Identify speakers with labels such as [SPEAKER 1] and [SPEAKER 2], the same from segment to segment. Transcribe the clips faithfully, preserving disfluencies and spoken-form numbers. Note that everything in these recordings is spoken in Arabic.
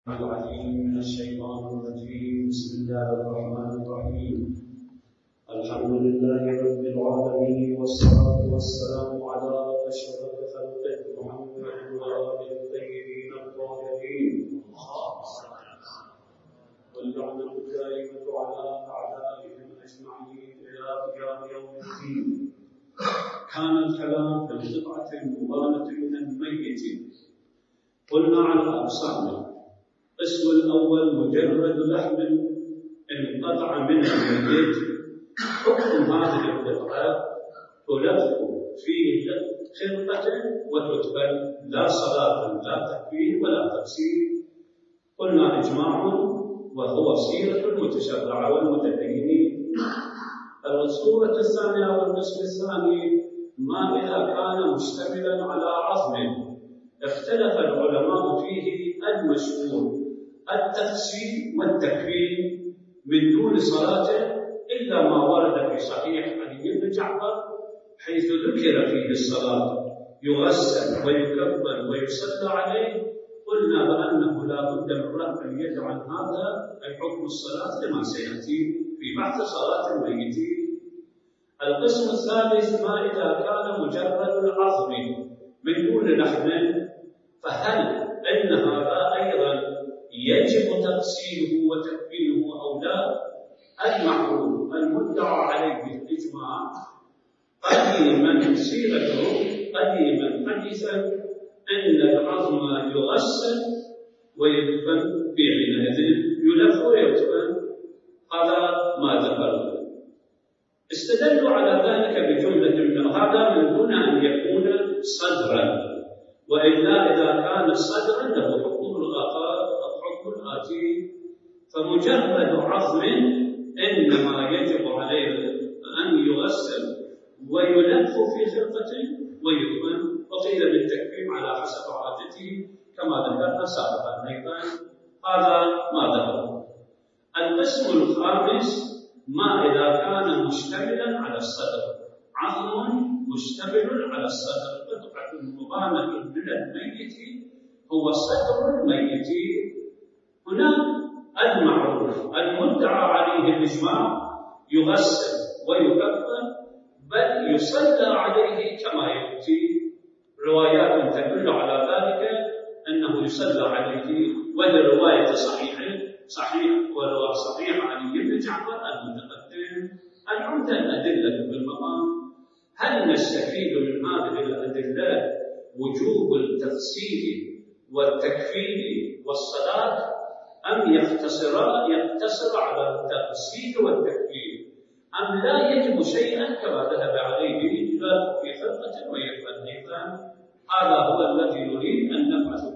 [SPEAKER 1] العليم من الشيطان الرجيم. بسم الله الرحمن الرحيم. الحمد لله رب العالمين، والصلاة والسلام على أشرف خلقه محمد وآله الطيبين الطاهرين، واللعنة الدائمة على أعدائهم أجمعين إلى قيام يوم الدين. كان الكلام في القطعة المبانة من الميت. قلنا على أقسامه: القسم الأول مجرد لحم انقطع منه الميت. حكم هذه القطعة تلف في خرقة وتدفن، لا صلاة لا تكفير ولا تفسير. قلنا إجماع وهو سيرة المتشرع والمتدينين. الصورة الثانية والقسم الثاني ما إذا كان مشتملا على عظم. اختلف العلماء فيه المشهور التفسير والتكفين من دون صلاة، إلا ما ورد في صحيح علي بن جعفر حيث ذكر فيه الصلاة، يغسل ويكفن ويصلى عليه. قلنا بأنه لا بد من رفع اليد عن هذا الحكم الصلاة لما سيأتي في بحث صلاة الميتين. القسم الثالث ما إذا كان مجرد العظم من دون لحم، فهل أن هذا أيضا يجب تغسيله وتكفينه أو لا؟ المعروف المدعى عليه بالإجماع قديما سيرته قديما حديثا أن العظم يغسل ويدفن، في حينئذ يلف ويدفن. هذا ما ذكرنا. استدلوا على ذلك بجملة من هذا من دون أن يكون صدرا، وإلا إذا كان صدرا له حكم الغطاء أو حكم الآتي. فمجرد عظم إنما يجب عليه أن يغسل ويلف في خرقة ويدفن، وقيل بالتكفير على حسب عادته كما ذكرنا سابقا أيضا. هذا ما ذكرنا. القسم الخامس ما إذا كان مشتملا على الصدر. عظم مشتمل على الصدر، قطعة مبانة من الميت هو صدر الميت. هنا المعروف المدعى عليه الإجماع يغسل ويكفن، بل يصلى عليه كما يأتي. روايات تدل على ذلك أنه يصلى عليه، والرواية صحيحة صحيح ورواية صحيح علي بن جعفر المتقدم. العمدة الأدلة بالمقام. هل نستفيد من هذه الأدلة وجوب التغسيل والتكفين والصلاة، أم يقتصر يقتصر على التغسيل والتكفين، أم لا يجب شيئا كما ذهب عليه الإجماع في خرقة ويدفن أيضا؟ هذا هو الذي نريد أن نبحثه.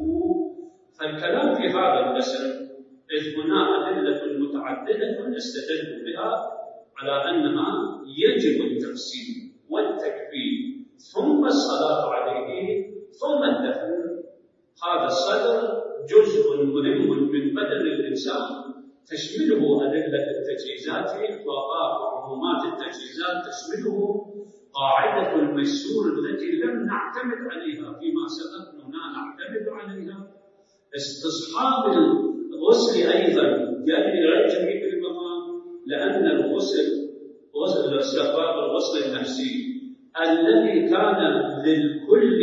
[SPEAKER 1] فالكلام في هذا القسم إذ هنا أدلة متعددة استدلوا بها على أنها يجب التغسيل والتكفين ثم الصلاة عليه ثم الدفن. هذا الصدر جزء مهم من بدن الإنسان تشمله أدلة التجهيزات، إطلاقات وعمومات التجهيزات تشمله قاعدة الميسور التي لم نعتمد عليها فيما سبق، هنا نعتمد عليها. استصحاب الغسل أيضا يجري بالمقام، لأن الغسل غسل استحباب الغسل النفسي الذي كان للكل،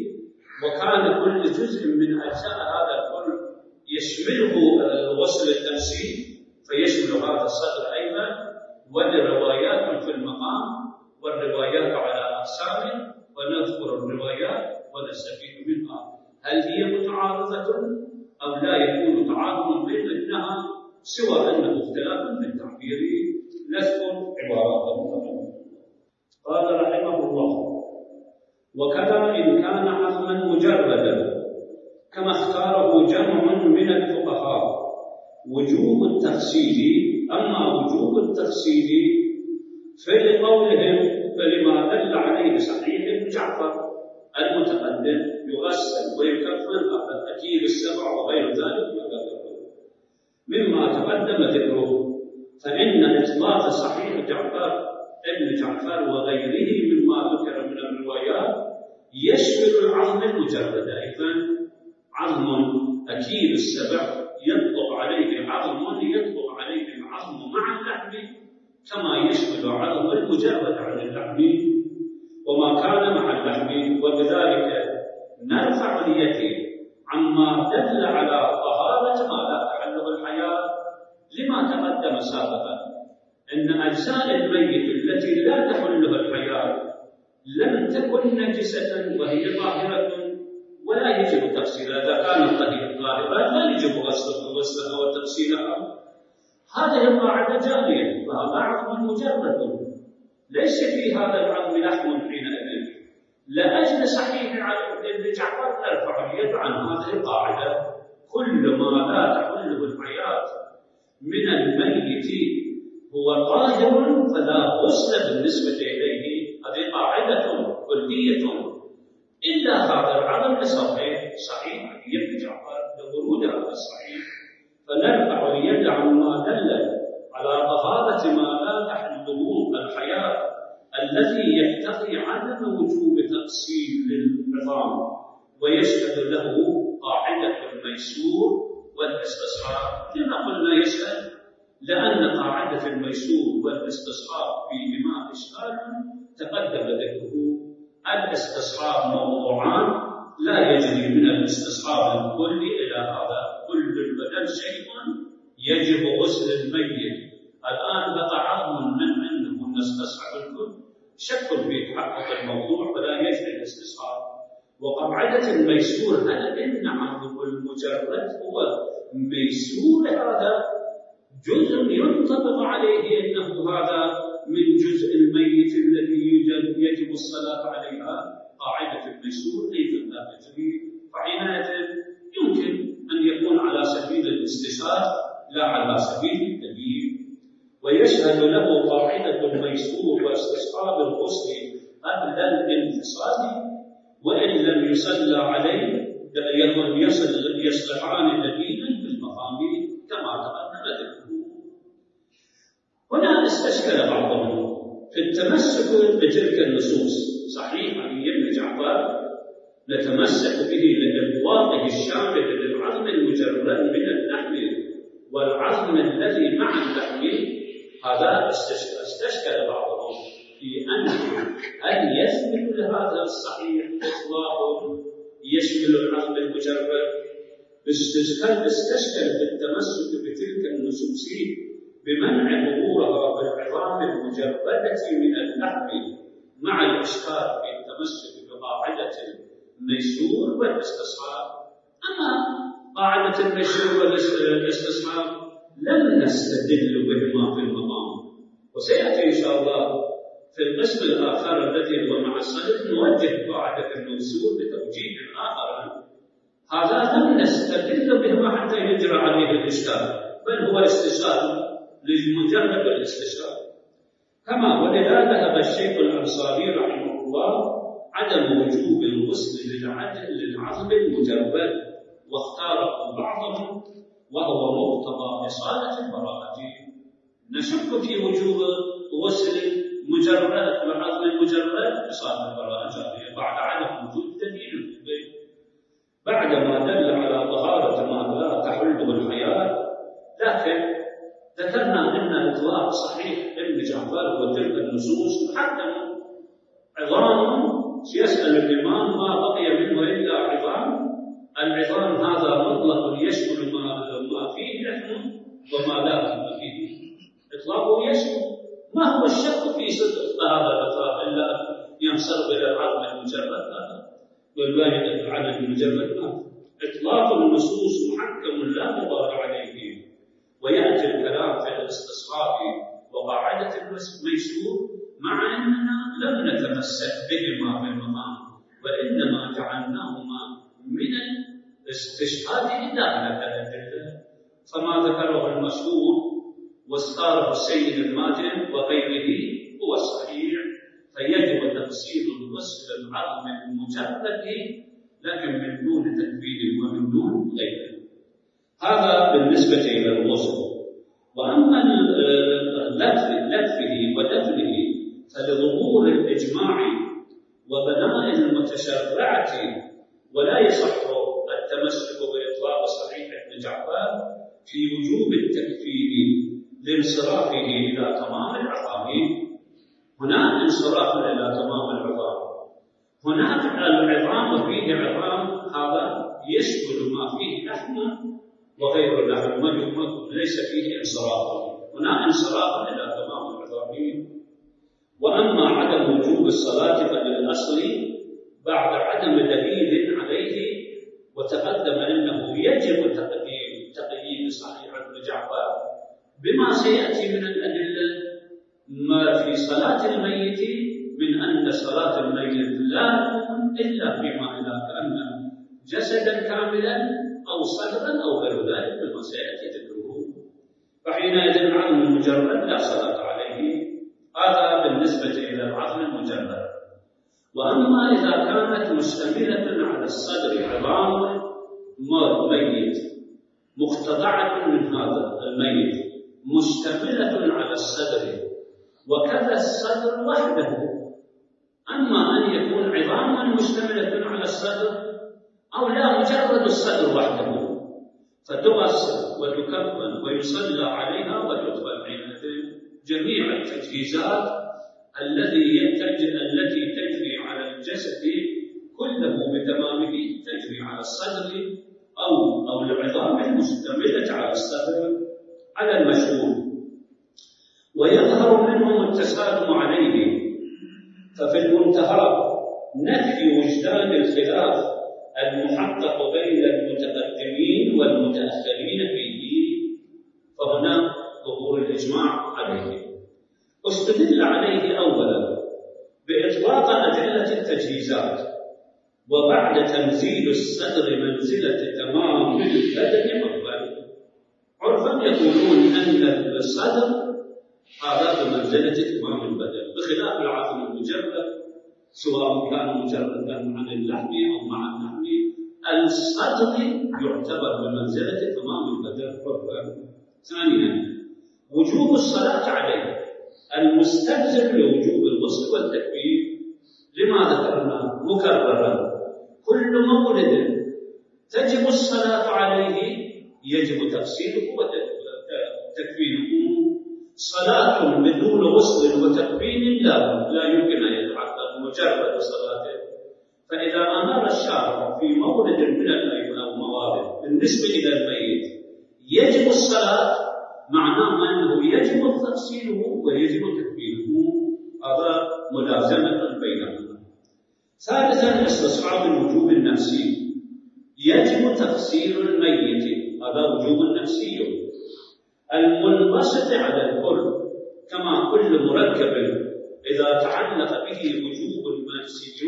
[SPEAKER 1] وكان كل جزء من أجزاء هذا الكل يشمله الغسل النفسي، فيشمل هذا الصدر أيضا. ولروايات في المقام، والروايات على أقسام، ونذكر الروايات ونستفيد منها. هل هي متعارضة أو لا يكون تعارض بينها، سوى أنه اختلاف في التعبير؟ نذكر عبارات. قال رحمه الله: وكذا إن كان عظما مجردا كما اختاره جمع من الفقهاء وجوب التغسيل. أما وجوب التغسيل فلقولهم فلما دل عليه صحيح ابن جعفر المتقدم يغسل ويكفن الأكيل السبع وغير ذلك مما تقدم ذكره. فإن إطلاق صحيح جعفر ابن جعفر وغيره مما ذكر من الروايات يشمل العظم المجرد أيضا. عظم أكيل السبع العظم والمجرد عن اللحم وما كان مع اللحم، وبذلك نرفع اليد عما دل على طهارة ما لا تحله الحياة، لما تقدم سابقا أن أجزاء الميت التي لا تحلها الحياة لم تكن نجسة وهي ظاهرة ولا يجب تغسيلها. إذا كانت طاهرة لا يجب غسلها وتغسيلها. هذه القاعدة جارية، فهذا عظم مجرد ليس في هذا العظم لحم حينئذ. لأجل صحيح ابن جعفر نرفع اليد عن هذه القاعدة. كل ما لا تحله الحياة من الميت هو طاهر فلا غسل بالنسبة إليه، هذه قاعدة كلية، إلا هذا العظم لصحيح صحيح ابن جعفر لورود هذا الصحيح، فنرفع اليد عما دل على طهارة ما لا تحله الحياة الذي يقتضي عدم وجوب تقسيم للعظام، ويشهد له قاعدة الميسور والاستصحاب. لما قلنا يشهد؟ لأن قاعدة الميسور والاستصحاب فيهما إشكال تقدم ذكره. الاستصحاب موضوعان لا يجري من الاستصحاب الكلي إلى هذا، كل البدن شيء يجب غسل الميت. الآن بقى عظم من أنه نستصحب الكل، شك في تحقق الموضوع ولا يجري الاستصحاب. وقاعدة الميسور، هل إن عظم المجرد هو ميسور؟ هذا جزء ينطبق عليه أنه هذا من جزء الميت الذي يجب الصلاة عليها. قاعدة الميسور ليس لا تجري، فحينئذ يمكن أن يكون على سبيل الاستشهاد لا على سبيل التدليل. ويشهد له قاعدة الميسور واستصحاب الغسل قبل الانفصال، وإن لم يصلى عليه يكون يصل يصلحان دليلا بالمقام كما تقدم ذكره. هنا استشكل بعضهم في التمسك بتلك النصوص. صحيح علي بن جعفر نتمسك به لإطلاقه الشامل للعظم المجرد من اللحم والعظم الذي مع اللحم. هذا استشكل بعضهم في أن هل يشمل لهذا الصحيح إطلاق يشمل العظم المجرد؟ استشكل استشكل بالتمسك بتلك النصوص بمنع ظهورها بالعظام المجردة من اللحم، مع الإشكال في التمسك بقاعدة الميسور والاستصحاب. أما قاعدة الميسور والاستصحاب لم نستدل بهما في المقام، وسيأتي إن شاء الله في القسم الآخر الذي هو مع الصدر نوجه قاعدة الميسور بتوجيه آخر. هذا لم نستدل بهما حتى يجرى عليه الإشكال، بل هو استشهاد لمجرد الاستشهاد. كما ولذا ذهب الشيخ الأنصاري رحمه الله عدم وجوب الغسل للعظم المجرد، واختاره بعضهم وهو مقتضى إصالة البراءة. نشك في وجوب غسل مجرد العظم المجرد إصالة البراءة جارية بعد عدم وجود دليل بعدما دل على طهارة ما لا تحله الحياة. لكن ذكرنا أن إطلاق صحيح ابن جعفر وتلك النصوص محكم عظام. يسأل الإمام ما بقي منه إلا عظام. العظام هذا مطلق يشمل ما فيه لحم وما لا لحم فيه. إطلاقه يشمل. ما هو الشك في صدق هذا الإطلاق إلا ينصرف إلى العظم المجرد؟ هذا والباقي على المجرد. إطلاق النصوص محكم لا غبار عليه. ويأتي الكلام في الاستصحاب وقاعدة الميسور مع أننا لم نتمسك بهما في المقام، وإنما جعلناهما من الاستشهاد إدانة الأدلة. فما ذكره المشهور واختاره السيد الماتن وغيره هو الصحيح، فيجب تفسير الغسل العظم المجرد لكن من دون تكفير ومن دون غيره. هذا بالنسبة إلى الغسل. وأما لفه ودفنه فلظهور الإجماع وبناء المتشرعة، ولا يصح التمسك بإطلاق صحيح ابن جعفر في وجوب التكفير لانصرافه إلى تمام العظام. هناك انصراف إلى تمام العظام. هناك العظام وفيه عظام، هذا يشمل ما فيه لحم وغير اللحم، ليس فيه انصراف. هناك انصراف إلى تمام العظام. وأما عدم وجوب الصلاة فللأصل بعد عدم دليل عليه، وتقدم أنه يجب تقديم تقييد صحيح ابن جعفر بما سيأتي من الأدلة ما في صلاة الميت من أن صلاة الميت لا تكون إلا فيما إذا كان جسدا كاملا أو صدرا أو غير ذلك مما سيأتي ذكره، فحينئذ العظم المجرد لا صلاة عليه. هذا بالنسبة إلى العظم المجرد. وأما إذا كانت مشتملة على الصدر عظام ميت مختضعة من هذا الميت مشتملة على الصدر وكذا الصدر وحده، أما أن يكون عظاما مشتملة على الصدر أو لا مجرد الصدر وحده، فتغسل وتكفن ويصلى عليها وتدفن حينئذ جميع التجهيزات الذي التي تجري على الجسد كله بتمامه تجري على الصدر أو أو العظام المشتملة على الصدر على المشهور. ويظهر منهم التسالم عليه. ففي المنتهى نفي وجدان الخلاف المحقق بين المتقدمين والمتأخرين فيه، فهنا ظهور الإجماع عليه. استدل عليه أولا بإطلاق أدلة التجهيزات، وبعد تنزيل الصدر منزلة تمام البدن مقبل. عرفا يقولون أن الصدر هذا بمنزلة تمام البدن، بخلاف العظم المجرد سواء كان مجردا عن اللحم أو مع اللحم، الصدر يعتبر بمنزلة تمام البدن عرفا. ثانيا وجوب الصلاة عليه المستلزم لوجوب الغسل والتكفير، لما ذكرنا مكررا كل مولد تجب الصلاة عليه يجب تغسيله وتكفينه. صلاة بدون غسل وتكفين لا لا يمكن أن يتحقق مجرد صلاته. فإذا أمر الشارع في مولد من الموارد بالنسبة إلى الميت يجب الصلاة، معناه أنه يجب تغسيله ويجب تكفينه، هذا ملازمة بينهما. ثالثا استصحاب الوجوب النفسي، يجب تغسيل الميت، هذا وجوب نفسي المنبسط على الكل، كما كل مركب إذا تعلق به وجوب نفسي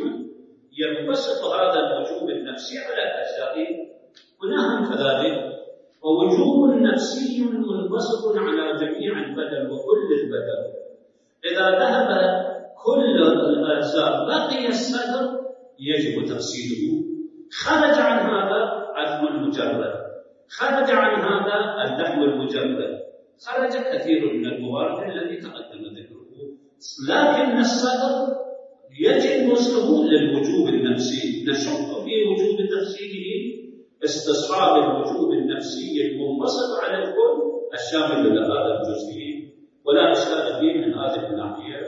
[SPEAKER 1] ينبسط هذا الوجوب النفسي على الأجزاء، هنا كذلك. ووجوب نفسي منبسط على جميع البدن وكل البدن، إذا ذهب كل الأجزاء بقي الصدر يجب تغسيله. خرج عن هذا عظم المجرد، خرج عن هذا اللحم المجرد، خرج كثير من الموارد التي تقدم ذكره، لكن الصدر يجب غسله للوجوب النفسي. نشك في وجوب تغسيله استصحاب الوجوب النفسي المنبسط على الكل الشامل لهذا الجزء، ولا إشكال فيه من هذه الناحية.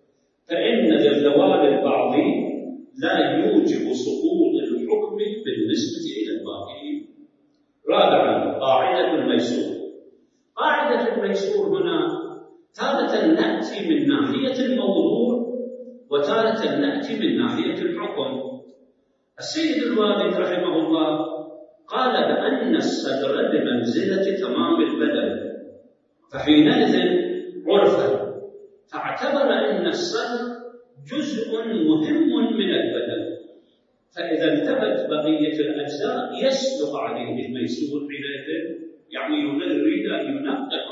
[SPEAKER 1] فإن زوال البعض لا يوجب سقوط الحكم بالنسبة إلى الباقي. رابعا قاعدة الميسور. قاعدة الميسور هنا تارة نأتي من ناحية الموضوع وتارة نأتي من ناحية الحكم. السيد الوالد رحمه الله قال بأن الصدر بمنزلة تمام البدن، فحينئذ عرفا فاعتبر أن الصدر جزء مهم من البدن، فإذا انتهت بقية الأجزاء يسبق عليه الميسور حينئذ، يعني يريد أن ينقح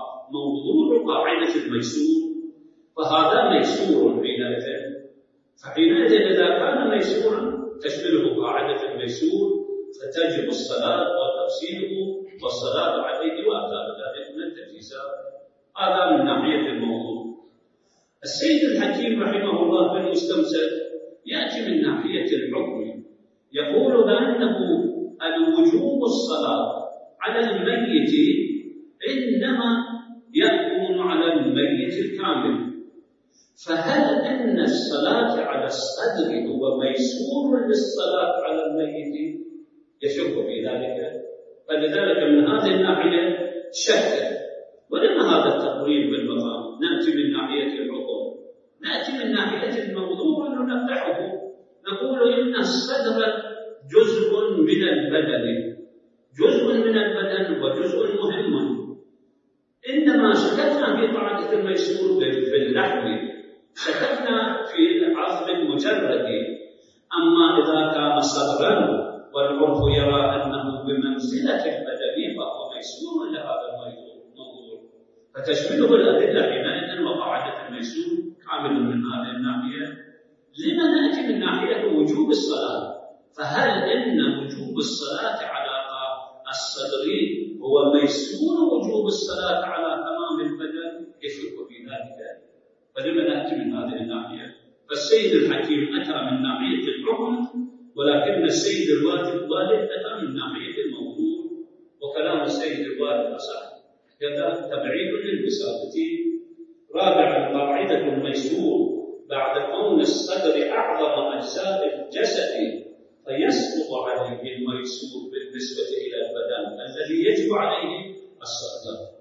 [SPEAKER 1] موضوع قاعدة الميسور، فهذا ميسور حينئذ. فحينئذ إذا كان ميسورا تشمله قاعدة الميسور، فتجب الصلاة وتغسيله والصلاة عليه وأمثال ذلك من التجهيزات. هذا من ناحية الموضوع. السيد الحكيم رحمه الله في المستمسك يأتي من ناحية الحكم، يقول بأنه الوجوب الصلاة على الميت إنما يكون على الميت الكامل، فهل أن الصلاة على الصدر هو ميسور للصلاة على الميت؟ يشك في ذلك، فلذلك من هذه الناحية شك. ولما هذا التقريب بالمقام؟ نأتي من ناحية الحكم، نأتي من ناحية الموضوع ونفتحه، نقول إن الصدر جزء من البدن، جزء من البدن وجزء مهم. إنما شككنا في قاعدة الميسور باللحم، شككنا في العظم مجرد. أما إذا كان صدرا والعرف يرى أنه بمنزلة البدن فهو ميسور لهذا الموضوع، فتشمله الأدلة حينئذ وقاعدة الميسور كامل من هذه الناحية. لما نأتي من ناحية وجوب الصلاة؟ فهل إن وجوب الصلاة على الصدر هو ميسور وجوب الصلاة على تمام البدن؟ يشك في ذلك. فلما نأتي من هذه الناحية؟ فالسيد الحكيم أتى من ناحية الحكم، ولكن السيد الواجب الوالد أتى من ناحية الموضوع، وكلام السيد الوالد أصح. كذا تبعيد للوساطة. رابعا، قاعدة الميسور بعد كون الصدر أعظم أجزاء الجسد فيسقط عليه الميسور بالنسبة إلى البدن الذي يجب عليه الصدر.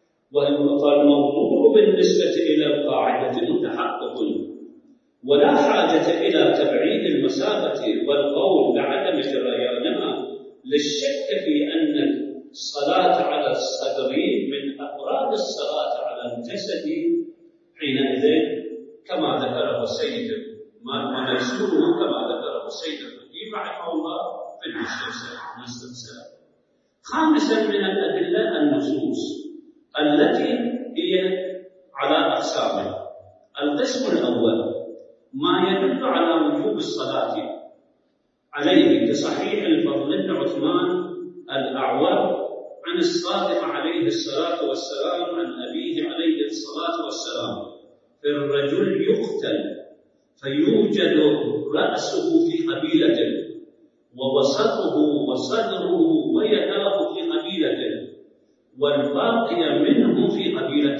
[SPEAKER 1] والموضوع بالنسبة إلى القاعدة متحقق، ولا حاجة إلى تبعيد المسافة والقول بعدم جريانها للشك في أن الصلاة على الصدر من أفراد الصلاة على الجسد حينئذ، كما ذكره السيد ما ميسوره كما ذكره السيد الحكيم رحمه الله في الاستفسار. خامسا من الأدلة النصوص التي هي على أقسام. القسم الأول ما يدل على وجوب الصلاة عليه كصحيح الفضل بن عثمان الأعور عن الصادق عليه الصلاة والسلام عن أبيه عليه الصلاة والسلام في الرجل يقتل فيوجد رأسه في قبيلة ووسطه وصدره ويداه في قبيلة والباقي منه في قبيلة،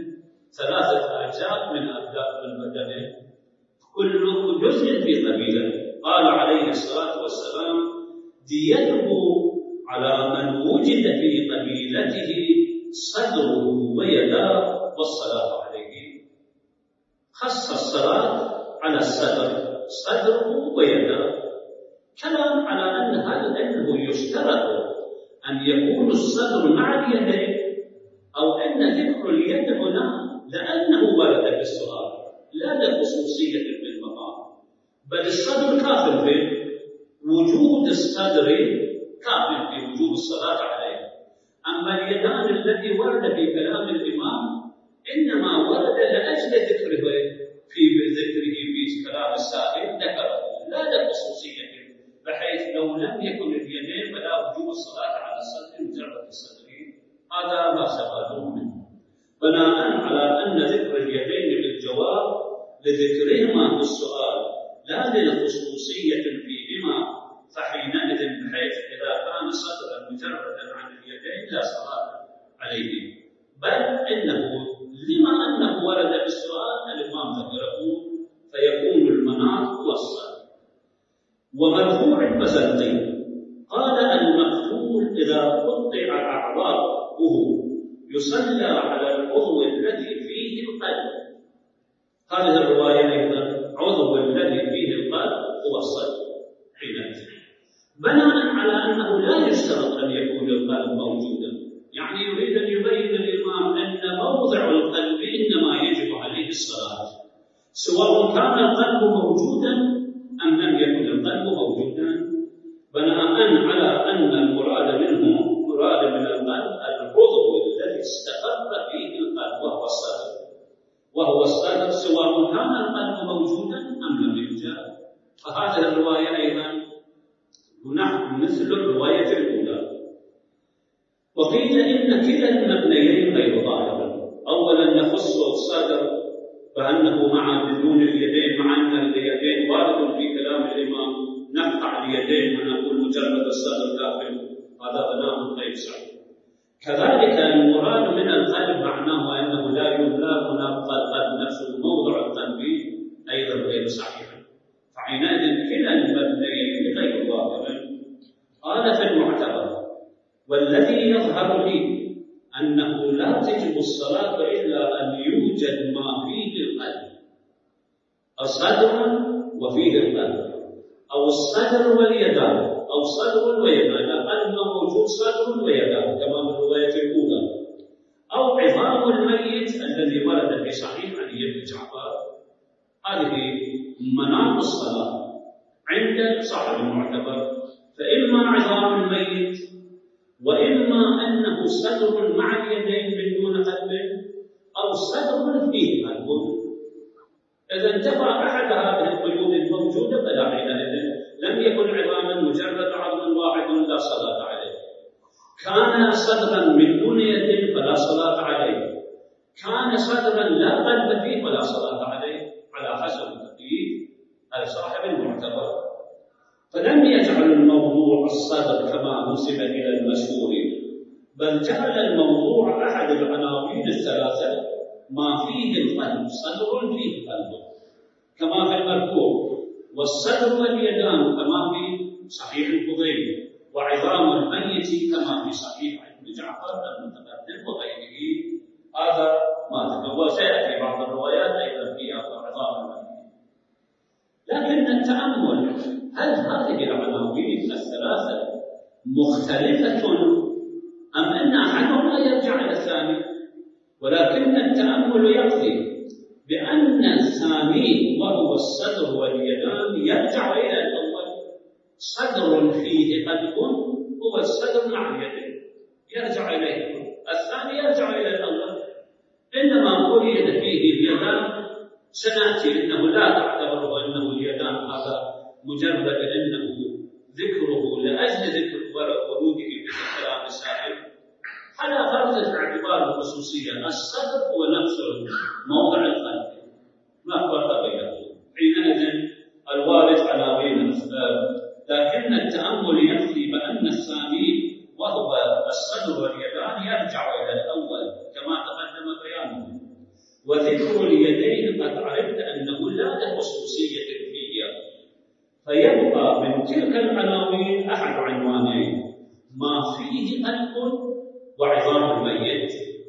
[SPEAKER 1] ثلاثة أجزاء من أجزاء البدن كل جزء في قبيلة. قال عليه الصلاة والسلام ديته على من وجد في قبيلته صدره ويداه والصلاة عليه. خص الصلاة على الصدر، صدره ويداه. كلام على أن هل أنه يشترط أن يكون الصدر مع اليدين، أو أن ذكر اليد هنا لأنه ورد في السؤال لا لخصوصية بالمقام، بل الصدر كافٍ في وجود الصدر، كافٍ في وجود الصلاة عليه. أما اليدان التي ورد في كلام الإمام إنما ورد لأجل ذكره في ذكره في كلام السائل ذكره لا لخصوصية، بحيث لو لم يكن اليدين فلا وجوب الصلاة على الصدر مجرد الصدر. هذا ما استفادوه منه بناء على أن ذكر اليدين بالجواب لذكرهما في السؤال لا للخصوصية فيهما، فحينئذ بحيث إذا كان صدرا مجردا عن اليدين لا صلاة عليه، بل إنه لما أنه ورد في السؤال الإمام ذكره فيكون المناط هو الصدر. ومرفوع البزنطي قال المقتول إذا قطع أعضاؤه يصلى على العضو الذي فيه القلب. هذه الرواية أيضا عضو الذي فيه القلب هو الصدر حينئذ، بناء على أنه لا يشترط أن يكون القلب موجودا. يعني يريد أن يبين الإمام أن موضع القلب إنما يجب عليه الصلاة سواء كان القلب موجودا أم لم يكن القلب موجودا، بناء على أن المراد منه مراد من القلب العضو الذي استقر فيه القلب وهو الصدر، وهو الصدر سواء كان القلب موجودا أم لم يوجد. فهذه الرواية أيضا نحن مثل الرواية الأولى. وقيل إن كلا المبنيين غير ظاهر. أولا نخص الصدر فأنه مع بدون اليدين، مع أن اليدين وارد في كلام الإمام نقطع اليدين ونقول مجرد الصدر كافٍ، هذا بناء غير صحيح. كذلك المراد من القلب معناه أنه لا يملا نبقى القلب نفسه موضع القلب يظهر لي أنه لا تجب الصلاة إلا أن يوجد ما فيه القلب، الصدر وفيه القلب، أو الصدر واليدان، أو صدر ويدان، القلب موجود صدر ويدان كما في الرواية الأولى، أو عظام الميت الذي ورد في صحيح علي بن جعفر. هذه مناط الصلاة عند صاحب المعتبر، فإما عظام الميت، وإما أنه صدر مع اليدين من دون قلب، أو صدر فيه قلب. إذا انتفى أحد هذه القيود الموجودة فلا حينئذ لم يكن عظاما مجرد عظم واحد لا صلاة عليه. كان صدرا من دون يد فلا صلاة عليه، كان صدرا لا قلب فيه فلا صلاة عليه، على حسب تقييد صاحب المعتبر. فلم يجعل الموضوع الصدر كما نسب إلى المشهور، بل جعل الموضوع أحد العناوين الثلاثة ما فيه القلب، صدر فيه قلب كما في المرفوع، والصدر واليدان كما في صحيح الفضيل، وعظام الميت كما في صحيح ابن جعفر المتقدم وغيره. هذا ما ذكر، وسيأتي بعض الروايات أيضا فيها عظام الميت. لكن التأمل، هل هذه العناوين الثلاثة مختلفة أم أن أحدهما يرجع إلى الثاني؟ ولكن التأمل يقضي بأن الثاني وهو الصدر واليدان يرجع إلى الأول. صدر فيه قلب هو الصدر مع اليدين، يرجع إليه. الثاني يرجع إلى الأول. إنما قيد فيه اليدان، سنأتي أنه لا تعتبره أنه اليدان، هذا مجرد أنه ذكره لأجل ذكر وروده في كلام السائل على فرض اعتبار الخصوصية. الصدر هو نفس موضع القلب، ما فرق بينهم. حينئذ الوارد عناوين الأسباب، لكن التأمل يقضي بأن الثاني وهو الصدر واليدان يرجع إلى الأول كما تقدم بيانه. وذكر اليدين قد عرفت أنه لا له خصوصية فيه، فيبقى من تلك العناوين أحد عنوانين: ما فيه قلب وعظام الميت.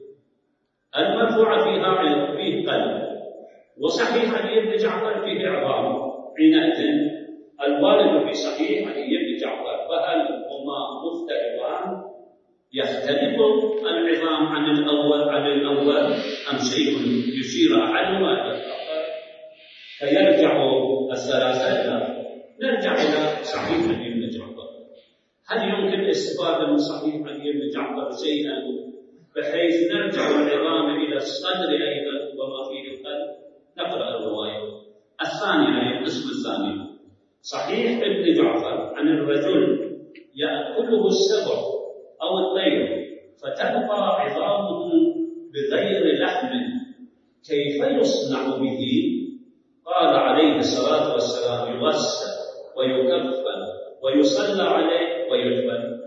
[SPEAKER 1] المرفوع فيها فيه قلب، وصحيح علي بن جعفر فيه عظام. حينئذ الوارد في صحيح علي بن جعفر فهل هما مختلفان؟ يختلف العظام عن الأول عن الأول أم شيء يشير أحدهما إلى الآخر؟ فيرجع الثلاثة. نرجع إلى صحيح علي بن جعفر. هل يمكن الاستفادة من صحيح علي بن جعفر شيئا بحيث نرجع العظام إلى الصدر أيضا وما فيه القلب؟ نقرأ الرواية الثانية، القسم الثاني. صحيح ابن جعفر عن الرجل يأكله السبع أو الطير فتبقى عظامه بغير لحم، كيف يصنع به؟ قال عليه الصلاة والسلام: يغسل ويكفن ويصلى عليه ويدفن.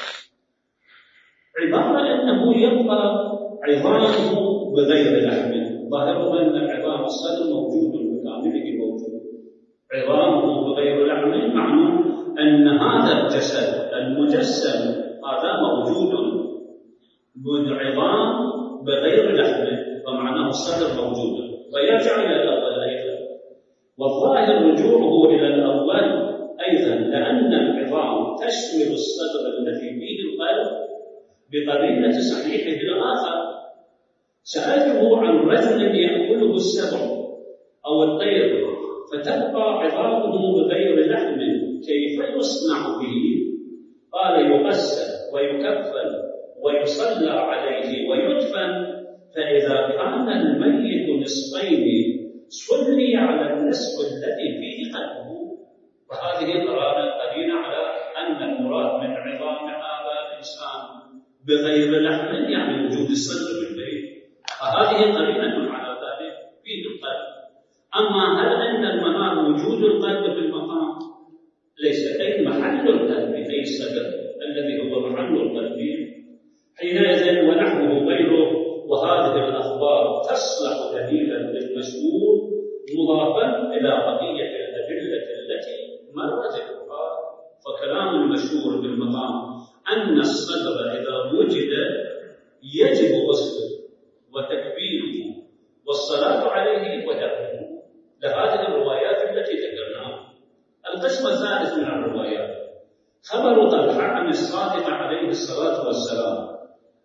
[SPEAKER 1] عبارة أنه يبقى عظامه بغير لحم، ظاهره أن العظام الصدر موجود بكامله موجود، عظامه بغير لحم معنى أن هذا الجسد المجسم هذا موجود بالعظام بغير لحم، فمعناه الصدر موجود، فيرجع إلى الأول أيضا. والظاهر رجوعه إلى الأول أيضا لأن العظام تشمل الصدر الذي فيه القلب بقرينة صحيحه الآخر. سألته عن رجل يأكله السبع أو الطير فتبقى عظامه بغير لحم، كيف يصنع به؟ قال: يغسل ويكفن ويصلى عليه ويدفن. فإذا كان الميت نصفين صلي على النصف الذي فيه قلبه. وهذه قرينة على أن المراد من عظام هذا الإنسان بغير لحم يعني وجود الصدر بالبيت، فهذه قرينة على ذلك فيه القلب. أما هل عند المنام وجود القلب في المقام؟ ليس، أي محل القلب أي الصدر الذي هو محل القلب. حينئذ ونحوه غيره. وهذه الأخبار تصلح دليلا للمشهور مضافا إلى بقية الأدلة التي مر ذكرها. فكلام المشهور بالمقام أن الصدر إذا وجد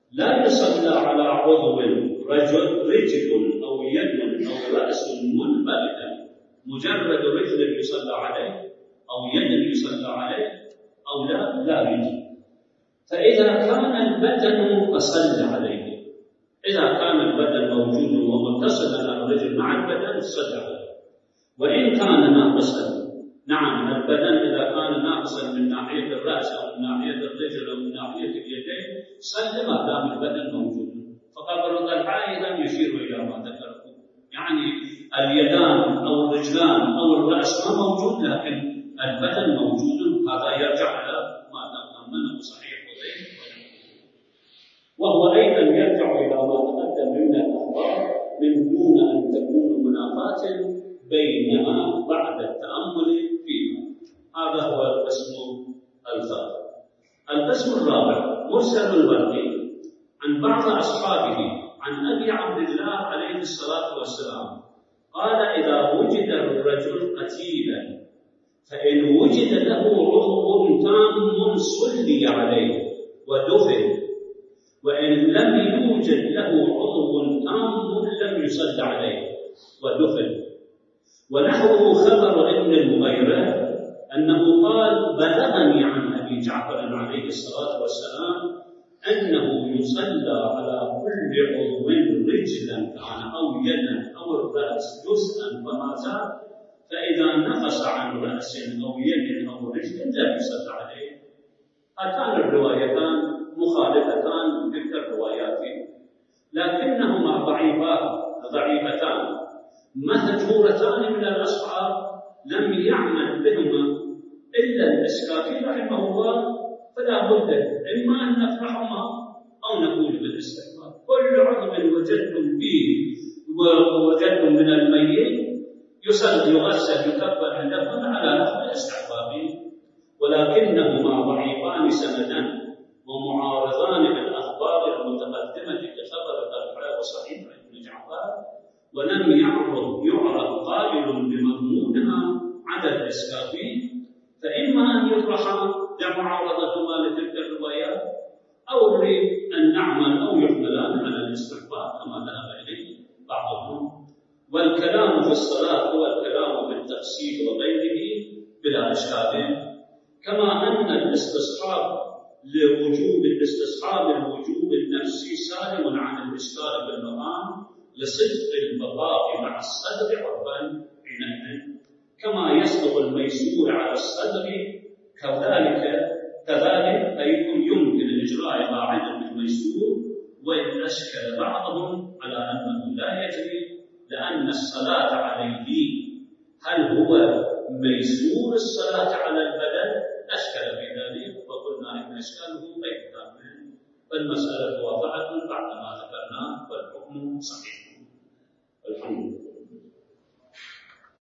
[SPEAKER 1] لا يصلى على عضو رجل رجل أو يد أو رأس منفردا، مجرد رجل يصلى عليه أو يد يصلى عليه أو لا لا يجي. فإذا كان البدن فصلى عليه، إذا كان البدن موجود ومتصلا الرجل مع البدن صلى عليه، وإن كان ناقصا، نعم البدن إذا كان ناقصا من ناحية الرأس أو من ناحية الرجل أو من ناحية اليدين صلى ما دام البدن موجود. فقبر الطلحة أيضا يشير إلى ما ذكرت، يعني اليدان أو الرجلان أو الرأس ما موجود لكن البدن موجود، هذا يرجع إلى ما تأمله صحيح وضيح. وهو أيضا يرجع إلى ما تقدم من الأخبار من دون أن تكون منافاة بينها بعد التأمل فيها. هذا هو القسم الثالث. القسم الرابع مرسل البرقي عن بعض أصحابه عن أبي عبد الله عليه الصلاة والسلام قال: إذا وجد الرجل قتيلا فإن وجد له عضو تام صلي عليه ودفن، وإن لم يوجد له عضو تام لم يصل عليه ودفن. ونحوه خبر ابن المغيرة أنه قال: بلغني عن أبي جعفر عليه الصلاة والسلام أنه يصلى على كل عضو رجلا كان أو يدا أو الرأس جزءا فما زاد، فإذا نقص عن رأس أو يد أو رجل لا يصلى عليه. هاتان الروايتان مخالفتان تلك الروايات، لكنهما ضعيفان ضعيفتان مهجورتان من الأصحاب لم يعمل بهما إلا الإسكافي رحمه الله، فلا بد إما أن نفرحهما أو نقول بالاستحباب. كل عضو وجدتم فيه ووجدتم من الميت يصلى يغسل يكبر الدفن على نحو الاستحباب، ولكنهما ضعيفان سندا ومعارضان بالأخبار المتقدمة كخبر الطلحة وصحيح ابن جعفر، ولم يعرض يعرض قائل بمضمونها عدا الإسكافي، فإما أن يطرحا لمعارضتهما لتلك الروايات أو نريد أن نعمل أو يحملان على الاستحباب كما ذهب إليه بعضهم. والكلام في الصلاة هو الكلام بالتفصيل وغيره بلا إشكال، كما أن الاستصحاب لوجوب الاستصحاب الوجوب النفسي سالم عن الإشكال بالمقام لصدق البقاء مع الصدر عرفا حينئذ، كما يصدق الميسور على الصدر كذلك كذلك أيضا يمكن إجراء قاعدة الميسور، وإن أشكل بعضهم على أنه لا يجري لأن الصلاة عليه هل هو ميسور الصلاة على البدن؟ أشكل في ذلك، وقلنا إن إشكاله غير كامل، فالمسألة واضحة بعد ما ذكرناه والحكم صحيح.